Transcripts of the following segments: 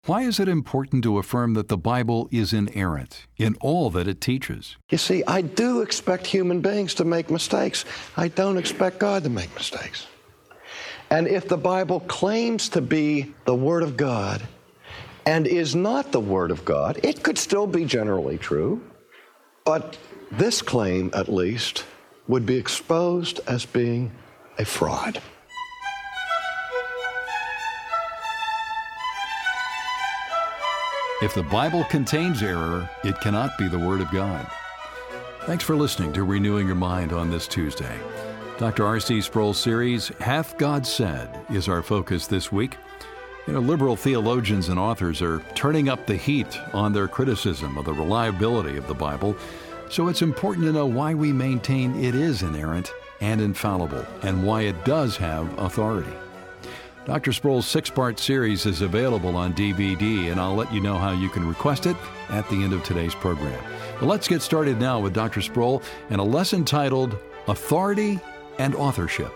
Why is it important to affirm that the Bible is inerrant in all that it teaches? You see, I do expect human beings to make mistakes. I don't expect God to make mistakes. And if the Bible claims to be the Word of God and is not the Word of God, it could still be generally true. But this claim, at least, would be exposed as being a fraud. If the Bible contains error, it cannot be the Word of God. Thanks for listening to Renewing Your Mind on this Tuesday. Dr. R.C. Sproul's series, Hath God Said, is our focus this week. Liberal theologians and authors are turning up the heat on their criticism of the reliability of the Bible, so it's important to know why we maintain it is inerrant and infallible, and why it does have authority. Dr. Sproul's 6-part series is available on DVD, and I'll let you know how you can request it at the end of today's program. But let's get started now with Dr. Sproul and a lesson titled Authority and Authorship.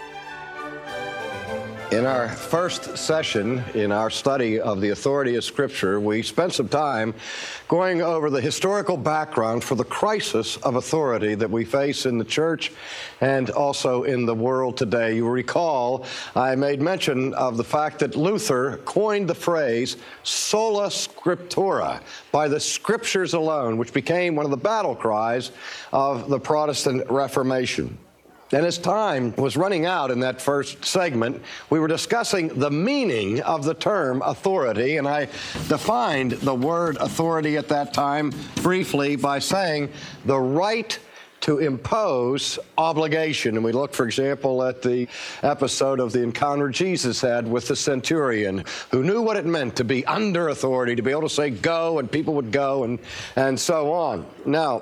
In our first session in our study of the authority of Scripture, we spent some time going over the historical background for the crisis of authority that we face in the church and also in the world today. You recall I made mention of the fact that Luther coined the phrase sola scriptura, by the Scriptures alone, which became one of the battle cries of the Protestant Reformation. And as time was running out in that first segment, we were discussing the meaning of the term authority, and I defined the word authority at that time briefly by saying the right to impose obligation. And we looked, for example, at the episode of the encounter Jesus had with the centurion, who knew what it meant to be under authority, to be able to say go, and people would go, and so on. Now,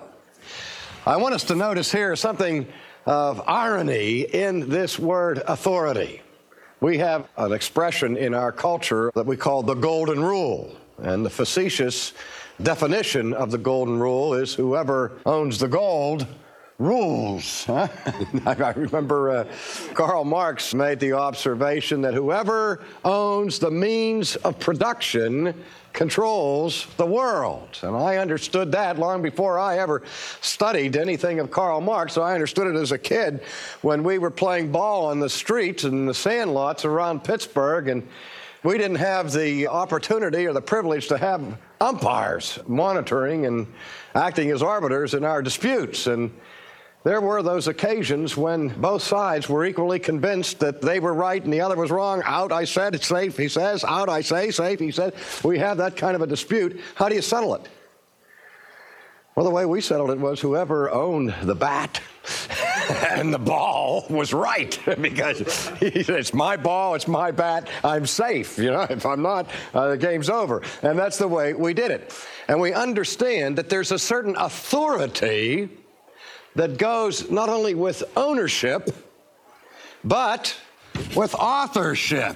I want us to notice here something of irony in this word authority. We have an expression in our culture that we call the golden rule. And the facetious definition of the golden rule is whoever owns the gold rules. Huh? I remember Karl Marx made the observation that whoever owns the means of production controls the world. And I understood that long before I ever studied anything of Karl Marx. So I understood it as a kid when we were playing ball on the streets and the sand lots around Pittsburgh, and we didn't have the opportunity or the privilege to have umpires monitoring and acting as arbiters in our disputes. And there were those occasions when both sides were equally convinced that they were right and the other was wrong. Out, I said, it's safe, he says. Out, I say, safe, he said. We have that kind of a dispute. How do you settle it? Well, the way we settled it was whoever owned the bat and the ball was right, because he said, it's my ball, it's my bat, I'm safe. If I'm not, the game's over. And that's the way we did it. And we understand that there's a certain authority that goes not only with ownership, but with authorship.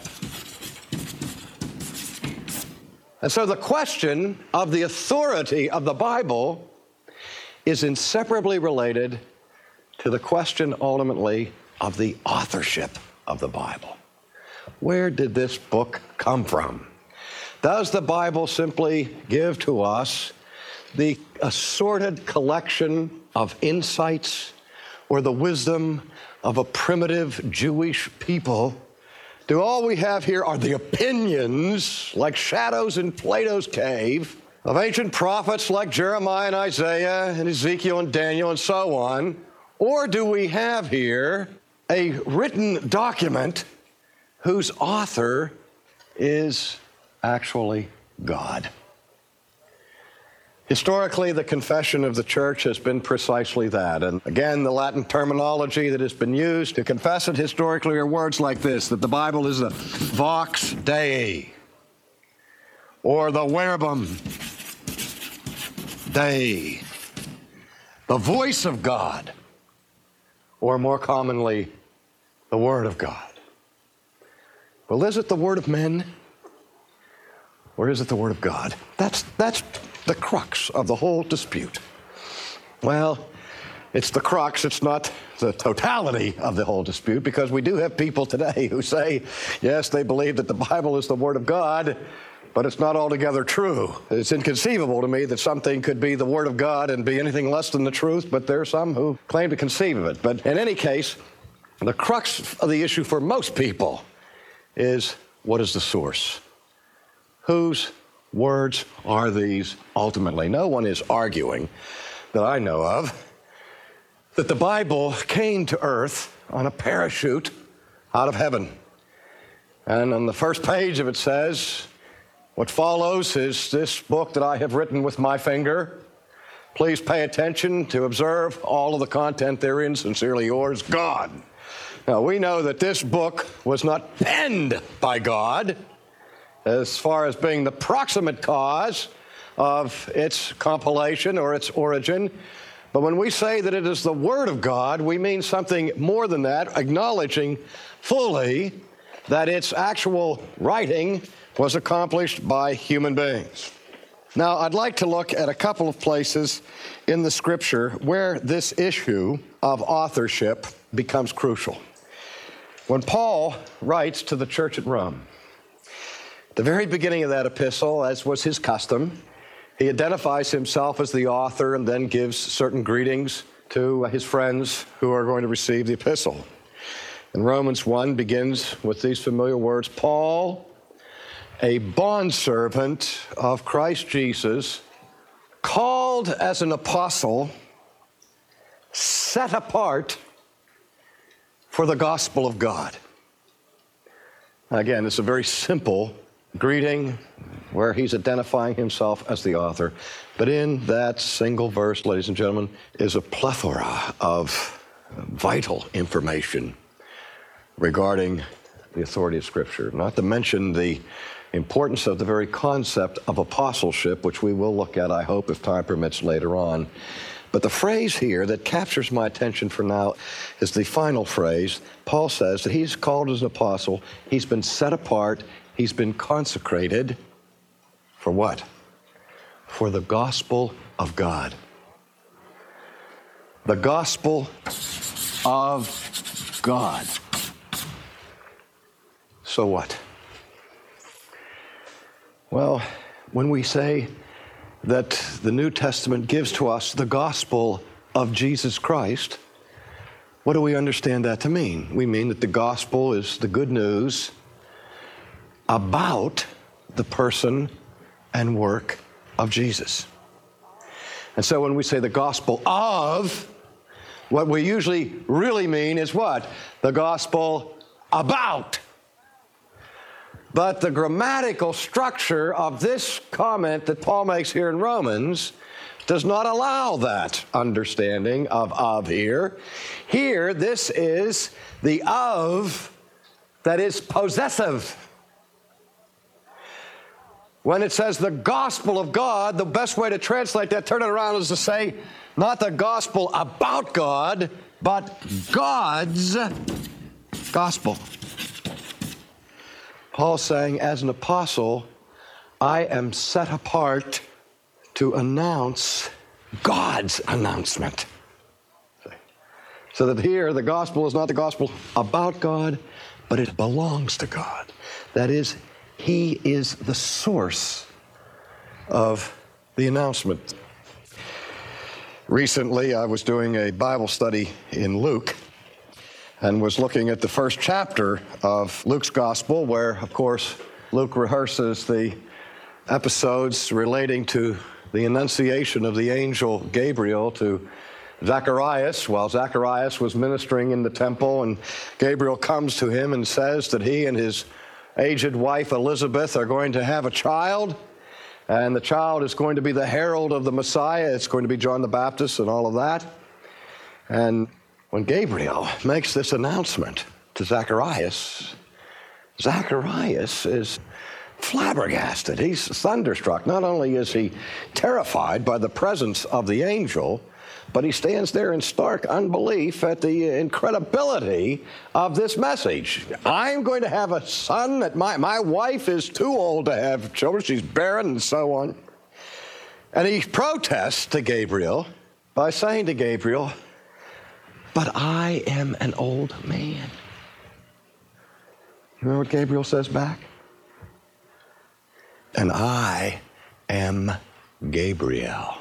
And so the question of the authority of the Bible is inseparably related to the question, ultimately, of the authorship of the Bible. Where did this book come from? Does the Bible simply give to us the assorted collection of insights or the wisdom of a primitive Jewish people? Do all we have here are the opinions, like shadows in Plato's cave, of ancient prophets like Jeremiah and Isaiah and Ezekiel and Daniel and so on? Or do we have here a written document whose author is actually God? Historically, the confession of the church has been precisely that. And again, the Latin terminology that has been used to confess it historically are words like this, that the Bible is the vox Dei, or the verbum Dei, the voice of God, or more commonly, the Word of God. Well, is it the word of men, or is it the Word of God? That's the crux of the whole dispute. Well, it's the crux, it's not the totality of the whole dispute, because we do have people today who say, yes, they believe that the Bible is the Word of God, but it's not altogether true. It's inconceivable to me that something could be the Word of God and be anything less than the truth, but there are some who claim to conceive of it. But in any case, the crux of the issue for most people is, what is the source? Whose words are these ultimately? No one is arguing, that I know of, that the Bible came to earth on a parachute out of heaven. And on the first page of it says, what follows is this book that I have written with my finger. Please pay attention to observe all of the content therein. Sincerely yours, God. Now, we know that this book was not penned by God as far as being the proximate cause of its compilation or its origin. But when we say that it is the Word of God, we mean something more than that, acknowledging fully that its actual writing was accomplished by human beings. Now, I'd like to look at a couple of places in the Scripture where this issue of authorship becomes crucial. When Paul writes to the church at Rome, at the very beginning of that epistle, as was his custom, he identifies himself as the author and then gives certain greetings to his friends who are going to receive the epistle. And Romans 1 begins with these familiar words, Paul, a bondservant of Christ Jesus, called as an apostle, set apart for the gospel of God. Again, it's a very simple greeting where he's identifying himself as the author. But in that single verse, ladies and gentlemen, is a plethora of vital information regarding the authority of Scripture, not to mention the importance of the very concept of apostleship, which we will look at, I hope, if time permits later on. But the phrase here that captures my attention for now is the final phrase. Paul says that he's called as an apostle, he's been set apart, he's been consecrated for what? For the gospel of God. The gospel of God. So what? Well, when we say that the New Testament gives to us the gospel of Jesus Christ, what do we understand that to mean? We mean that the gospel is the good news about the person and work of Jesus. And so when we say the gospel of, what we usually really mean is what? The gospel about. But the grammatical structure of this comment that Paul makes here in Romans does not allow that understanding of here. Here, this is the of that is possessive. When it says the gospel of God, the best way to translate that, turn it around, is to say not the gospel about God, but God's gospel. Paul's saying, as an apostle, I am set apart to announce God's announcement. So that here, the gospel is not the gospel about God, but it belongs to God. That is, He is the source of the announcement. Recently, I was doing a Bible study in Luke, and was looking at the first chapter of Luke's gospel, where, of course, Luke rehearses the episodes relating to the annunciation of the angel Gabriel to Zacharias, while Zacharias was ministering in the temple, and Gabriel comes to him and says that he and his aged wife Elizabeth are going to have a child, and the child is going to be the herald of the Messiah. It's going to be John the Baptist and all of that. And when Gabriel makes this announcement to Zacharias, Zacharias is flabbergasted. He's thunderstruck. Not only is he terrified by the presence of the angel, but he stands there in stark unbelief at the incredibility of this message. I'm going to have a son that my wife is too old to have children. She's barren and so on. And he protests to Gabriel by saying to Gabriel, but I am an old man. You remember what Gabriel says back? and I am Gabriel.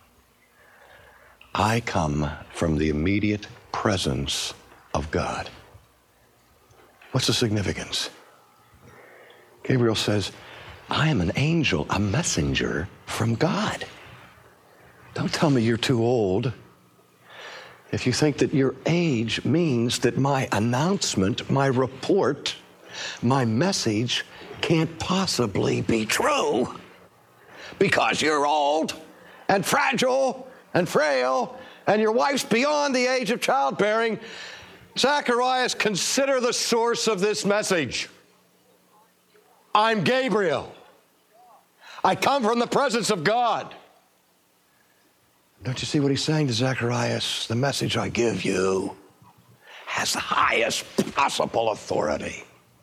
I come from the immediate presence of God. What's the significance? Gabriel says, I am an angel, a messenger from God. Don't tell me you're too old if you think that your age means that my announcement, my report, my message can't possibly be true because you're old and fragile and frail and your wife's beyond the age of childbearing. Zacharias, consider the source of this message. I'm Gabriel. I come from the presence of God. Don't you see what he's saying to Zacharias? The message I give you has the highest possible authority.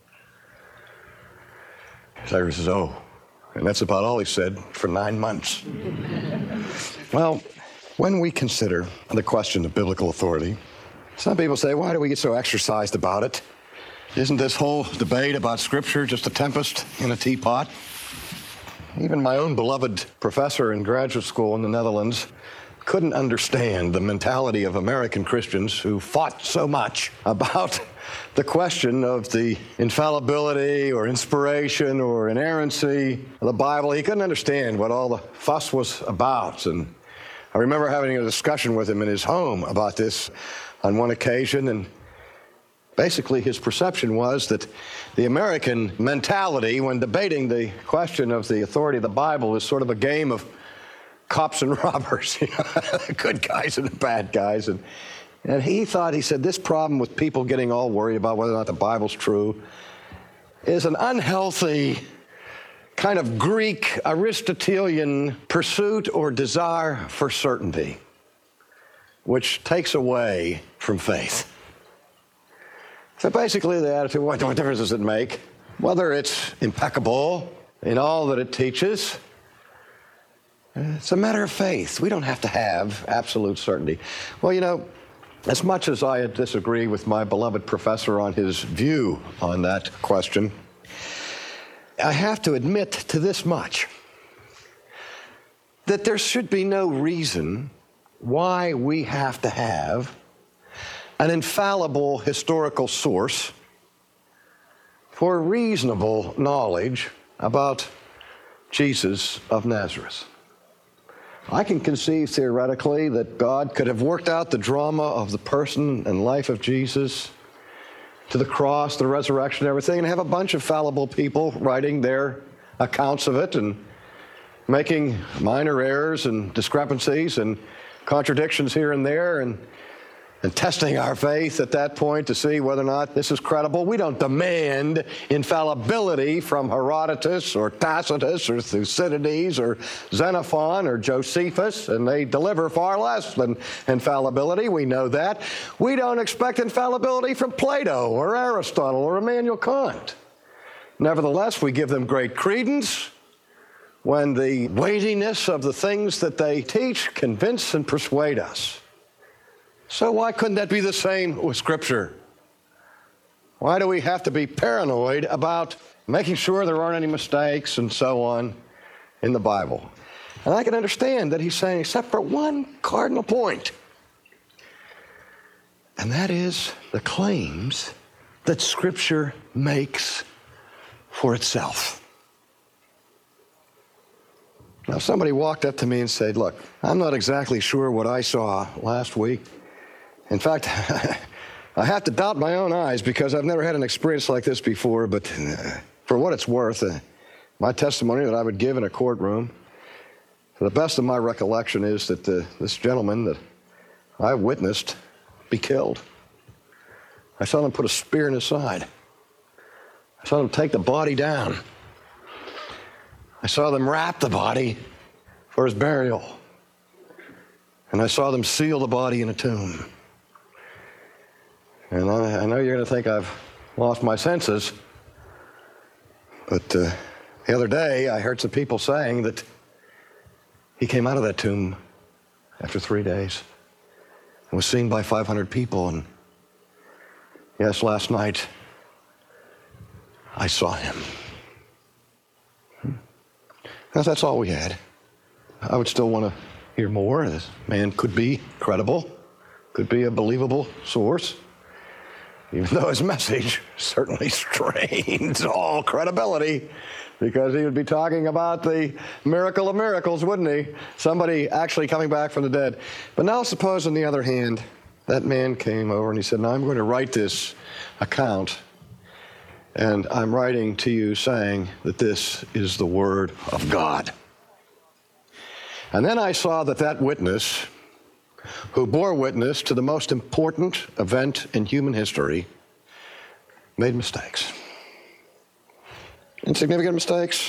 Zacharias says, oh, and that's about all he said for 9 months. Well, when we consider the question of biblical authority, some people say, why do we get so exercised about it? Isn't this whole debate about Scripture just a tempest in a teapot? Even my own beloved professor in graduate school in the Netherlands couldn't understand the mentality of American Christians who fought so much about the question of the infallibility or inspiration or inerrancy of the Bible. He couldn't understand what all the fuss was about. And I remember having a discussion with him in his home about this on one occasion, and basically his perception was that the American mentality when debating the question of the authority of the Bible is sort of a game of cops and robbers, the good guys and the bad guys. And he said, this problem with people getting all worried about whether or not the Bible's true is an unhealthy kind of Greek Aristotelian pursuit or desire for certainty, which takes away from faith. So basically the attitude, what difference does it make? Whether it's impeccable in all that it teaches, it's a matter of faith. We don't have to have absolute certainty. Well, as much as I disagree with my beloved professor on his view on that question, I have to admit to this much, that there should be no reason why we have to have an infallible historical source for reasonable knowledge about Jesus of Nazareth. I can conceive theoretically that God could have worked out the drama of the person and life of Jesus to the cross, the resurrection, everything, and have a bunch of fallible people writing their accounts of it and making minor errors and discrepancies and contradictions here and there and testing our faith at that point to see whether or not this is credible. We don't demand infallibility from Herodotus or Tacitus or Thucydides or Xenophon or Josephus, and they deliver far less than infallibility. We know that. We don't expect infallibility from Plato or Aristotle or Immanuel Kant. Nevertheless, we give them great credence when the weightiness of the things that they teach convince and persuade us. So why couldn't that be the same with Scripture? Why do we have to be paranoid about making sure there aren't any mistakes and so on in the Bible? And I can understand that he's saying, except for one cardinal point, and that is the claims that Scripture makes for itself. Now, somebody walked up to me and said, look, I'm not exactly sure what I saw last week. In fact, I have to doubt my own eyes because I've never had an experience like this before, but for what it's worth, my testimony that I would give in a courtroom, to the best of my recollection, is that this gentleman that I witnessed be killed. I saw them put a spear in his side. I saw them take the body down. I saw them wrap the body for his burial. And I saw them seal the body in a tomb. And I know you're going to think I've lost my senses, but the other day I heard some people saying that he came out of that tomb after 3 days and was seen by 500 people. And yes, last night I saw him. Now, if that's all we had, I would still want to hear more. This man could be credible, could be a believable source, even though his message certainly strains all credibility, because he would be talking about the miracle of miracles, wouldn't he? Somebody actually coming back from the dead. But now suppose, on the other hand, that man came over and he said, now I'm going to write this account, and I'm writing to you saying that this is the Word of God. And then I saw that witness, who bore witness to the most important event in human history, made mistakes. Insignificant mistakes,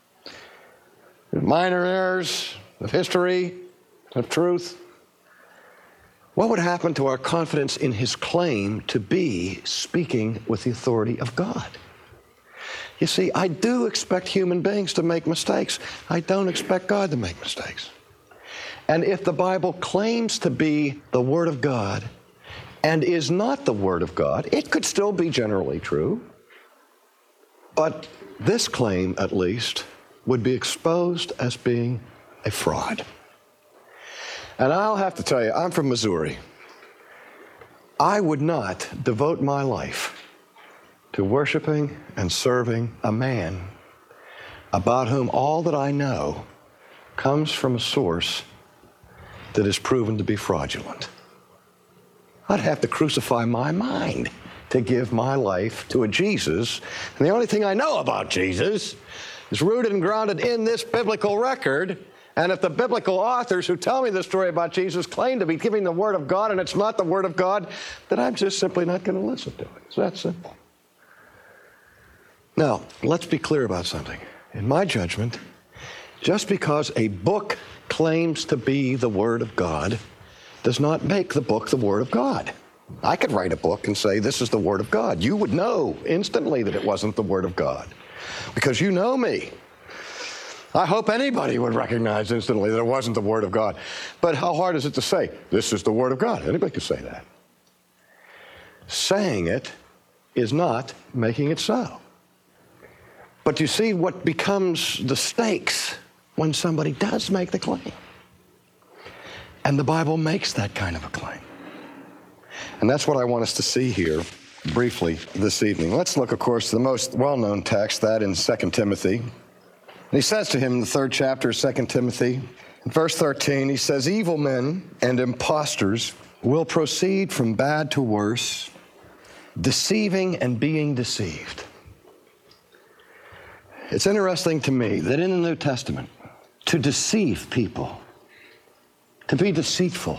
minor errors of history, of truth. What would happen to our confidence in his claim to be speaking with the authority of God? You see, I do expect human beings to make mistakes. I don't expect God to make mistakes. And if the Bible claims to be the Word of God and is not the Word of God, it could still be generally true. But this claim, at least, would be exposed as being a fraud. And I'll have to tell you, I'm from Missouri. I would not devote my life to worshiping and serving a man about whom all that I know comes from a source that is proven to be fraudulent. I'd have to crucify my mind to give my life to a Jesus. And the only thing I know about Jesus is rooted and grounded in this biblical record. And if the biblical authors who tell me the story about Jesus claim to be giving the Word of God and it's not the Word of God, then I'm just simply not going to listen to it. It's that simple. Now, let's be clear about something. In my judgment, just because a book claims to be the Word of God does not make the book the Word of God. I could write a book and say, this is the Word of God. You would know instantly that it wasn't the Word of God because you know me. I hope anybody would recognize instantly that it wasn't the Word of God. But how hard is it to say, this is the Word of God? Anybody can say that. Saying it is not making it so. But you see what becomes the stakes when somebody does make the claim. And the Bible makes that kind of a claim. And that's what I want us to see here briefly this evening. Let's look, of course, to the most well-known text, that in 2 Timothy. And he says to him in the 3rd chapter of 2 Timothy, in verse 13, he says, evil men and impostors will proceed from bad to worse, deceiving and being deceived. It's interesting to me that in the New Testament, to deceive people, to be deceitful,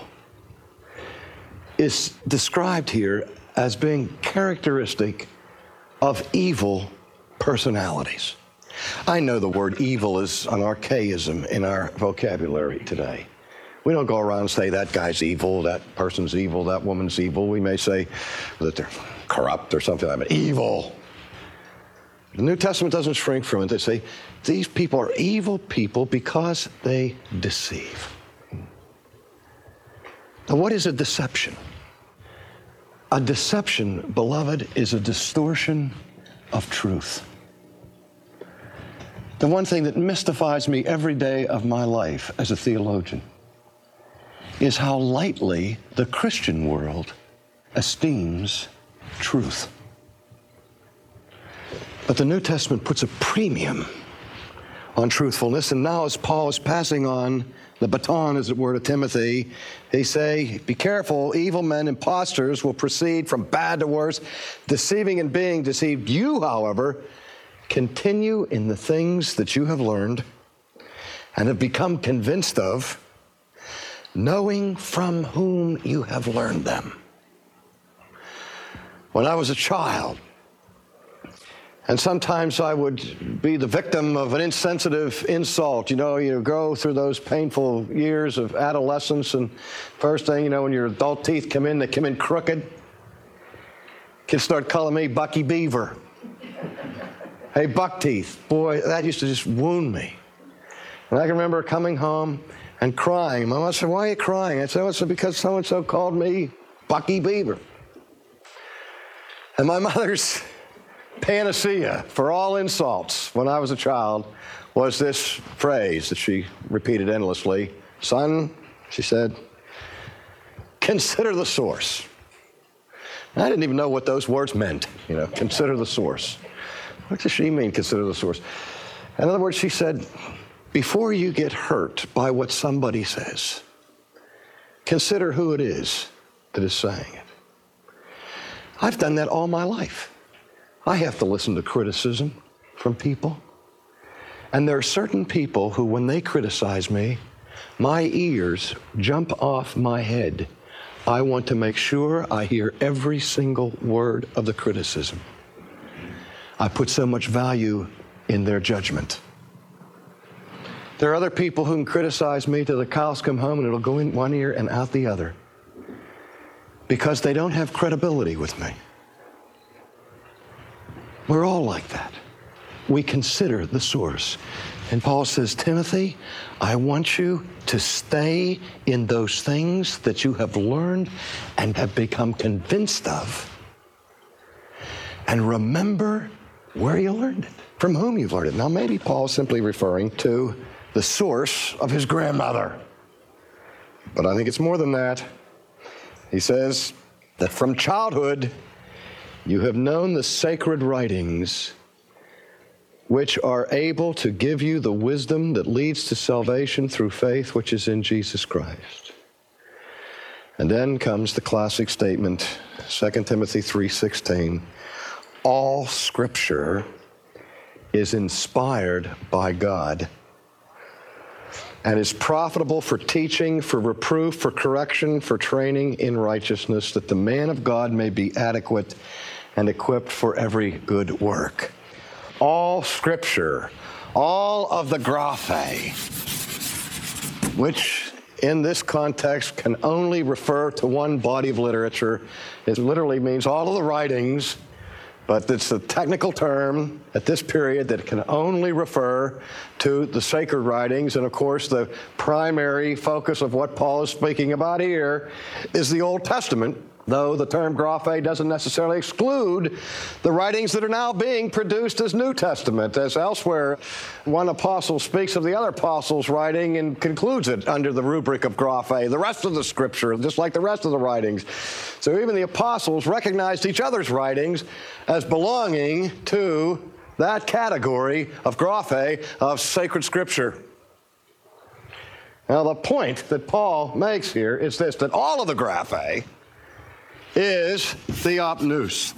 is described here as being characteristic of evil personalities. I know the word evil is an archaism in our vocabulary today. We don't go around and say that guy's evil, that person's evil, that woman's evil. We may say that they're corrupt or something like that. Evil. The New Testament doesn't shrink from it. They say these people are evil people because they deceive. Now, what is a deception? A deception, beloved, is a distortion of truth. The one thing that mystifies me every day of my life as a theologian is how lightly the Christian world esteems truth. But the New Testament puts a premium on truthfulness, and now as Paul is passing on the baton, as it were, to Timothy, they say, be careful, evil men, impostors will proceed from bad to worse, deceiving and being deceived. You, however, continue in the things that you have learned and have become convinced of, knowing from whom you have learned them. When I was a child, and sometimes I would be the victim of an insensitive insult. You know, you go through those painful years of adolescence, and first thing, you know, when your adult teeth come in, they come in crooked. Kids start calling me Bucky Beaver. Hey, buck teeth. Boy, that used to just wound me. And I can remember coming home and crying. My mother said, why are you crying? I said, oh, it's because so-and-so called me Bucky Beaver. And my mother's panacea for all insults when I was a child was this phrase that she repeated endlessly. Son, she said, consider the source. And I didn't even know what those words meant, consider the source. What does she mean, consider the source? In other words, she said, before you get hurt by what somebody says, consider who it is that is saying it. I've done that all my life. I have to listen to criticism from people. And there are certain people who, when they criticize me, my ears jump off my head. I want to make sure I hear every single word of the criticism. I put so much value in their judgment. There are other people who can criticize me till the cows come home and it'll go in one ear and out the other because they don't have credibility with me. We're all like that. We consider the source. And Paul says, Timothy, I want you to stay in those things that you have learned and have become convinced of. And remember where you learned it, from whom you've learned it. Now, maybe Paul's simply referring to the source of his grandmother. But I think it's more than that. He says that from childhood, you have known the sacred writings, which are able to give you the wisdom that leads to salvation through faith, which is in Jesus Christ. And then comes the classic statement, 2 Timothy 3:16, all Scripture is inspired by God and is profitable for teaching, for reproof, for correction, for training in righteousness, that the man of God may be adequate and equipped for every good work. All Scripture, all of the graphe, which in this context can only refer to one body of literature. It literally means all of the writings, but it's a technical term at this period that can only refer to the sacred writings. And of course, the primary focus of what Paul is speaking about here is the Old Testament, though the term graphe doesn't necessarily exclude the writings that are now being produced as New Testament. As elsewhere, one apostle speaks of the other apostle's writing and concludes it under the rubric of graphe, the rest of the Scripture, just like the rest of the writings. So even the apostles recognized each other's writings as belonging to that category of graphe, of sacred Scripture. Now, the point that Paul makes here is this, that all of the graphe is theopneust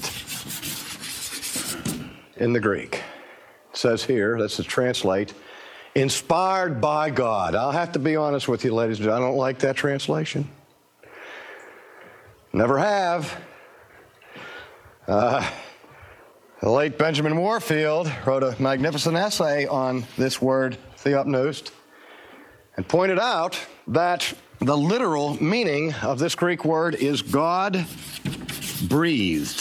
in the Greek. It says here, that's to translate, inspired by God. I'll have to be honest with you, ladies and gentlemen, I don't like that translation. Never have. The late Benjamin Warfield wrote a magnificent essay on this word, theopneust, and pointed out that the literal meaning of this Greek word is God breathed.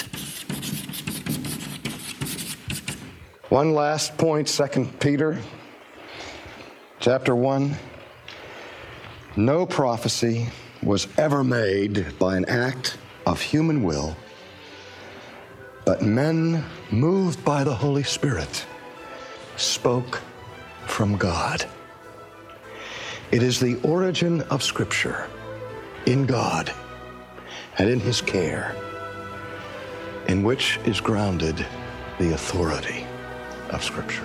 One last point, 2 Peter chapter 1. No prophecy was ever made by an act of human will, but men moved by the Holy Spirit spoke from God. It is the origin of Scripture in God and in His care, in which is grounded the authority of Scripture.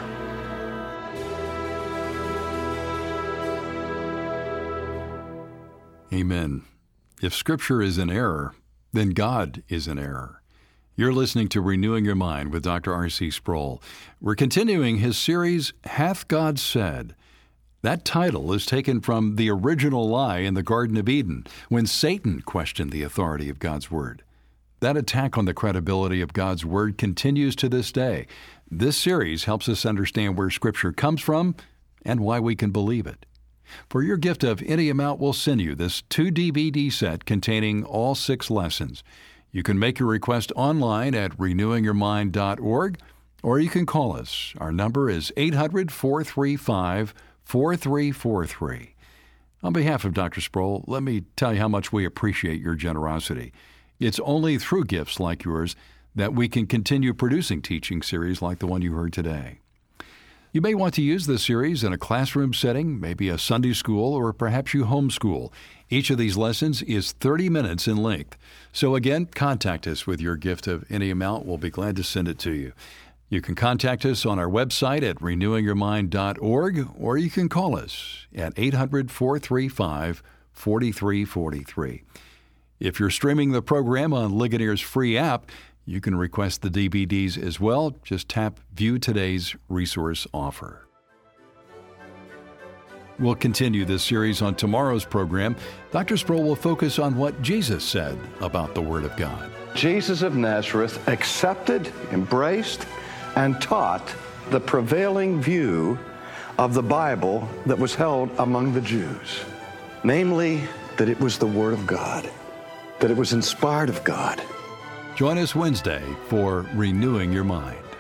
Amen. If Scripture is in error, then God is in error. You're listening to Renewing Your Mind with Dr. R.C. Sproul. We're continuing his series, Hath God Said? That title is taken from the original lie in the Garden of Eden, when Satan questioned the authority of God's Word. That attack on the credibility of God's Word continues to this day. This series helps us understand where Scripture comes from and why we can believe it. For your gift of any amount, we'll send you this 2-DVD set containing all 6 lessons. You can make your request online at renewingyourmind.org, or you can call us. Our number is 800-435-4343. On behalf of Dr. Sproul, let me tell you how much we appreciate your generosity. It's only through gifts like yours that we can continue producing teaching series like the one you heard today. You may want to use this series in a classroom setting, maybe a Sunday school, or perhaps you homeschool. Each of these lessons is 30 minutes in length. So again, contact us with your gift of any amount. We'll be glad to send it to you. You can contact us on our website at renewingyourmind.org, or you can call us at 800-435-4343. If you're streaming the program on Ligonier's free app, you can request the DVDs as well. Just tap View Today's Resource Offer. We'll continue this series on tomorrow's program. Dr. Sproul will focus on what Jesus said about the Word of God. Jesus of Nazareth accepted, embraced, and taught the prevailing view of the Bible that was held among the Jews, namely that it was the Word of God, that it was inspired of God. Join us Wednesday for Renewing Your Mind.